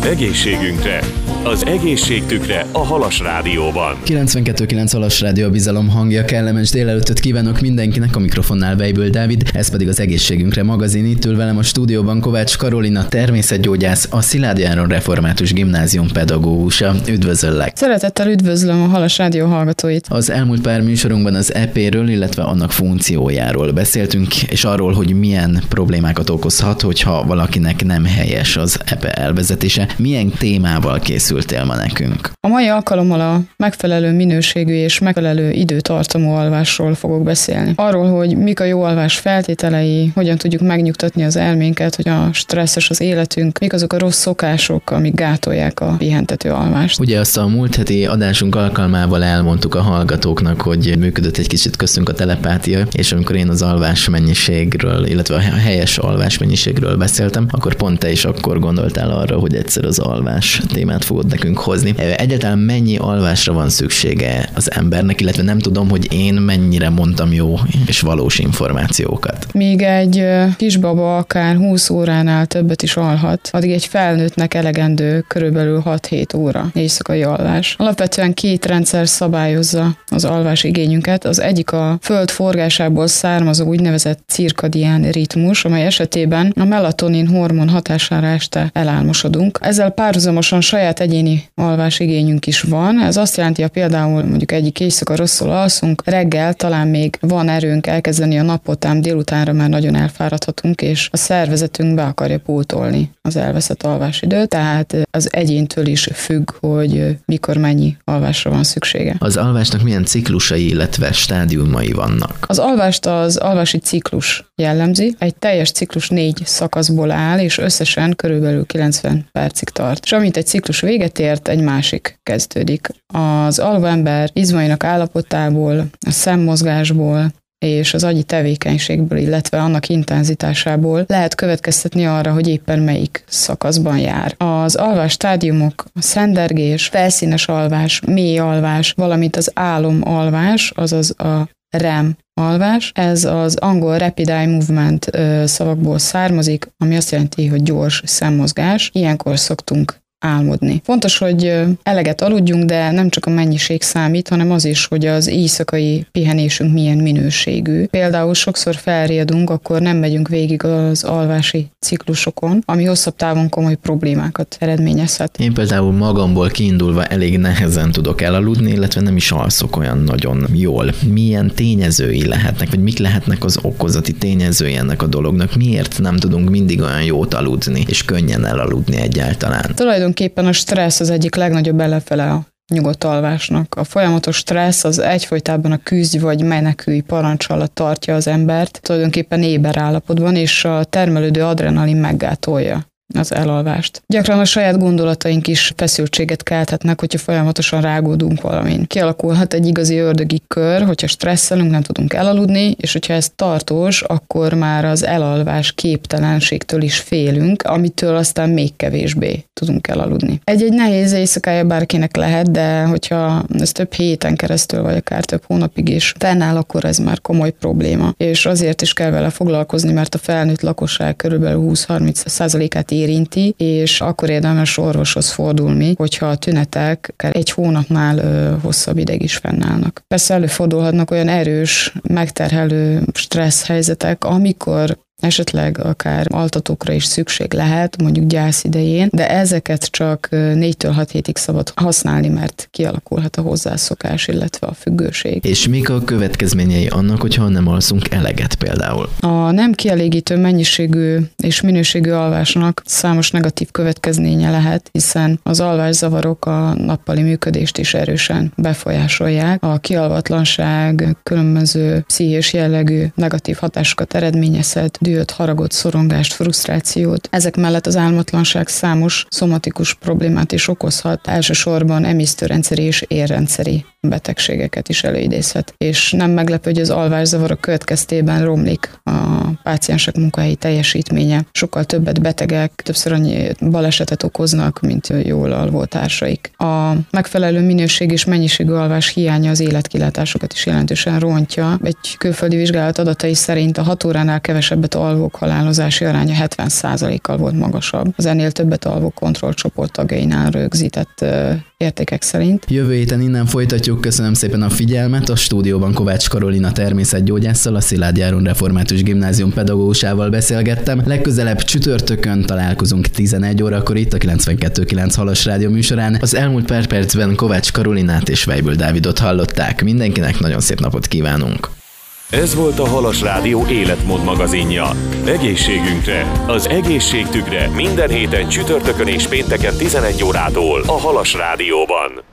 Egészségünkre! Az egészségtükre a Halas Rádióban. 92.9 Halas Rádió, a bizalom hangja. Kellemes délelőttöt kívánok mindenkinek, a mikrofonnál Weibel Dávid, ez pedig az Egészségünkre magazin. Itt ül velem a stúdióban Kovács Karolina, természetgyógyász, a Szilágyi Áron Református Gimnázium pedagógusa. Üdvözöllek! Szeretettel üdvözlöm a Halas Rádió hallgatóit! Az elmúlt pár műsorunkban az EP-ről, illetve annak funkciójáról beszéltünk, és arról, hogy milyen problémákat okozhat, hogyha valakinek nem helyes az EP elvezetése. Milyen témával készültél ma nekünk? A mai alkalommal a megfelelő minőségű és megfelelő időtartamú alvásról fogok beszélni. Arról, hogy mik a jó alvás feltételei, hogyan tudjuk megnyugtatni az elménket, hogy a stresszes az életünk, mik azok a rossz szokások, amik gátolják a pihentető alvást. Ugye azt a múlt heti adásunk alkalmával elmondtuk a hallgatóknak, hogy működött egy kicsit köztünk a telepátia, és amikor én az alvás mennyiségről, illetve a helyes alvás mennyiségről beszéltem, akkor pont te is akkor gondoltál arra, hogy egyszer az alvás témát fogod nekünk hozni. Egyáltalán mennyi alvásra van szüksége az embernek, illetve nem tudom, hogy én mennyire mondtam jó és valós információkat. Míg egy kisbaba akár 20 óránál többet is alhat, addig egy felnőttnek elegendő körülbelül 6-7 óra éjszakai alvás. Alapvetően két rendszer szabályozza az alvás igényünket. Az egyik a föld forgásából származó úgynevezett cirkadián ritmus, amely esetében a melatonin hormon hatására este elálmosodunk. Ezzel párhuzamosan saját egyéni alvásigényünk is van. Ez azt jelenti, hogy például mondjuk egyik éjszaka rosszul alszunk, reggel talán még van erőnk elkezdeni a napot, ám délutánra már nagyon elfáradhatunk, és a szervezetünk be akarja pótolni az elveszett alvásidőt, tehát az egyéntől is függ, hogy mikor mennyi alvásra van szüksége. Az alvásnak milyen ciklusai, illetve stádiumai vannak? Az alvást az alvási ciklus jellemzi. Egy teljes ciklus 4 szakaszból áll, és összesen körülbelül 90 percig tart. És amint egy ciklus véget ért, egy másik kezdődik. Az alvó ember izmainak állapotából, a szemmozgásból és az agyi tevékenységből, illetve annak intenzitásából lehet következtetni arra, hogy éppen melyik szakaszban jár. Az alvás stádiumok, a szendergés, felszínes alvás, mély alvás, valamint az álomalvás, azaz a REM alvás. Ez az angol Rapid Eye Movement szavakból származik, ami azt jelenti, hogy gyors szemmozgás. Ilyenkor szoktunk álmodni. Fontos, hogy eleget aludjunk, de nem csak a mennyiség számít, hanem az is, hogy az éjszakai pihenésünk milyen minőségű. Például sokszor felriadunk, akkor nem megyünk végig az alvási ciklusokon, ami hosszabb távon komoly problémákat eredményezhet. Én például magamból kiindulva elég nehezen tudok elaludni, illetve nem is alszok olyan nagyon jól. Milyen tényezői lehetnek, vagy mik lehetnek az okozati tényezői ennek a dolognak? Miért nem tudunk mindig olyan jót aludni, és könnyen elaludni egyáltalán? Tulajdonképpen a stressz az egyik legnagyobb ellenfele a nyugodt alvásnak. A folyamatos stressz az egyfolytában a küzdj vagy menekülj parancs alatt tartja az embert, tulajdonképpen éber állapotban, és a termelődő adrenalin meggátolja az elalvást. Gyakran a saját gondolataink is feszültséget kelthetnek, hogyha folyamatosan rágódunk valamin. Kialakulhat egy igazi ördögi kör, hogyha stresszelünk, nem tudunk elaludni, és hogyha ez tartós, akkor már az elalvás képtelenségtől is félünk, amitől aztán még kevésbé tudunk elaludni. Egy nehéz éjszakája bárkinek lehet, de hogyha ez több héten keresztül, vagy akár több hónapig is fennáll, akkor ez már komoly probléma. És azért is kell vele foglalkozni, mert a felnőtt lakosság körülbelül 20-30%-át érinti, és akkor érdemes orvoshoz fordulni, hogyha a tünetek akár egy hónapnál hosszabb ideig is fennállnak. Persze előfordulhatnak olyan erős, megterhelő stressz helyzetek, amikor esetleg akár altatókra is szükség lehet, mondjuk gyász idején, de ezeket csak 4-től 6 hétig szabad használni, mert kialakulhat a hozzászokás, illetve a függőség. És mik a következményei annak, hogyha nem alszunk eleget például? A nem kielégítő mennyiségű és minőségű alvásnak számos negatív következménye lehet, hiszen az alvászavarok a nappali működést is erősen befolyásolják. A kialvatlanság különböző pszichés jellegű negatív hatásokat eredményezhet, dühöt, haragot, szorongást, frusztrációt. Ezek mellett az álmatlanság számos szomatikus problémát is okozhat, elsősorban emésztőrendszeri és érrendszeri betegségeket is előidézhet. És nem meglepő, hogy az alvászavarok következtében romlik a páciensek munkahelyi teljesítménye. Sokkal többet betegek, többször annyi balesetet okoznak, mint jól alvó társaik. A megfelelő minőség és mennyiségű alvás hiánya az életkilátásokat is jelentősen rontja. Egy külföldi vizsgálat adatai szerint a 6 óránál kevesebbet alvók halálozási aránya 70%-kal volt magasabb. Az ennél többet alvó kontrollcsoport tagjainál rögzített értékek szerint. Jövő héten innen folytatjuk. Köszönöm szépen a figyelmet. A stúdióban Kovács Karolina természetgyógyásszal, a Szilágyi Áron Református Gimnázium pedagógusával beszélgettem. Legközelebb csütörtökön találkozunk 11 órakor itt a 92.9 Halas Rádió műsorán. Az elmúlt pár percben Kovács Karolinát és Weibel Dávidot hallották. Mindenkinek nagyon szép napot kívánunk. Ez volt a Halas Rádió életmód magazinja. Egészségünkre, az egészségtükre minden héten csütörtökön és pénteken 11 órától a Halas Rádióban.